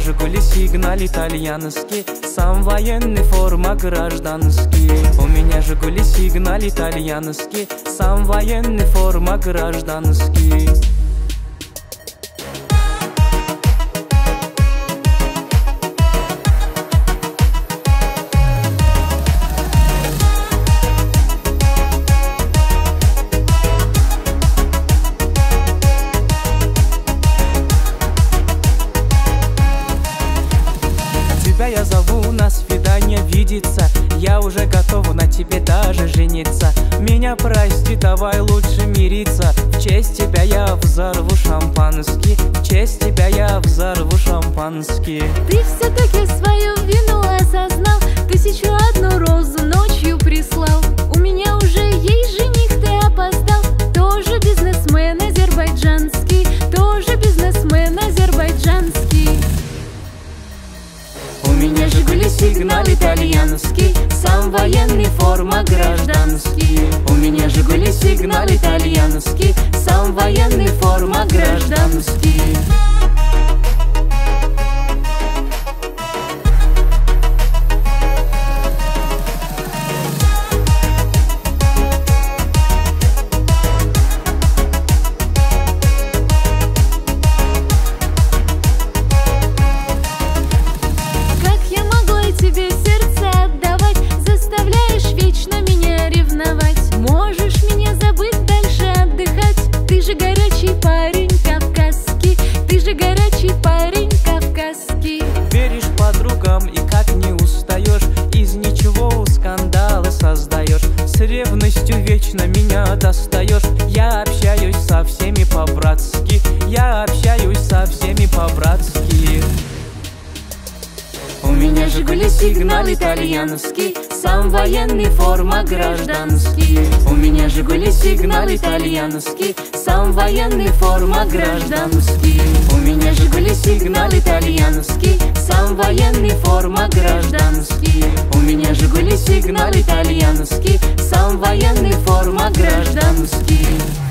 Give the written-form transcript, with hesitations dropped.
Жигули сигнал итальянский, сам военный, форма гражданский. У меня Жигули сигнал итальянский, сам военный, форма гражданский. Тебя я зову на свидание видеться, я уже готова на тебе даже жениться. Меня прости, давай лучше мириться. В честь тебя я взорву шампанский, в честь тебя я взорву шампанский. Ты все-таки свою вину осознал, 1001 розу ночью прислал. У меня уже есть жених, ты опоздал. Тоже бизнесмен азербайджанский, тоже бизнесмен азербайджанский. У меня Жигули сигнал итальянский, сам военный, форма гражданский. У меня Жигули сигнал итальянский, сам военный, форма гражданский. Тебе сердце отдавать, заставляешь вечно меня ревновать. Можешь меня забыть, дальше отдыхать. Ты же горячий парень кавказский, ты же горячий парень кавказский. Веришь подругам и как не устаешь, из ничего скандалы создаешь. С ревностью вечно меня достаешь. Я общаюсь со всеми по-братски, я общаюсь со всеми по-братски. У меня Жигули сигнал итальянский, сам военный, форма гражданский. У меня Жигули сигнал итальянский, сам военный, форма гражданский. У меня Жигули сигнал итальянский, сам военный, форма гражданский. У меня Жигули сигнал итальянский, сам военный, форма гражданский.